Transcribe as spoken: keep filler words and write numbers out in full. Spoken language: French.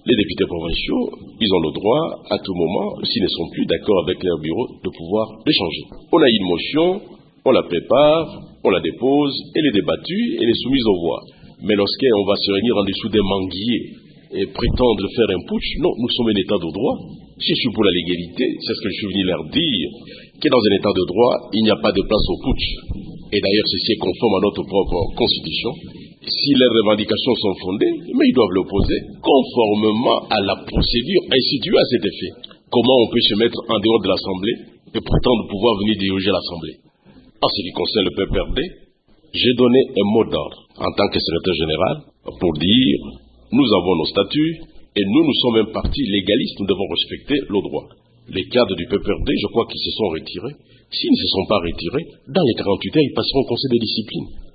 les députés provinciaux, ils ont le droit, à tout moment, s'ils ne sont plus d'accord avec leur bureau, de pouvoir les changer. On a une motion, on la prépare, on la dépose, elle est débattue, elle est soumise au voix. Mais lorsqu'on va se réunir en dessous des manguiers et prétendre faire un putsch, non, nous sommes un état de droit. Je suis pour la légalité, c'est ce que je suis venu leur dire, que dans un état de droit, il n'y a pas de place au putsch. Et d'ailleurs, ceci est conforme à notre propre constitution. Si les revendications sont fondées, mais ils doivent l'opposer conformément à la procédure instituée à cet effet. Comment on peut se mettre en dehors de l'Assemblée et prétendre pouvoir venir diriger l'Assemblée? En ce qui concerne le P P R D, j'ai donné un mot d'ordre en tant que secrétaire général pour dire nous avons nos statuts et nous, nous sommes un parti légaliste, nous devons respecter le droit. Les cadres du P P R D, je crois qu'ils se sont retirés. S'ils ne se sont pas retirés, dans les quarante-huit heures, ils passeront au conseil de discipline.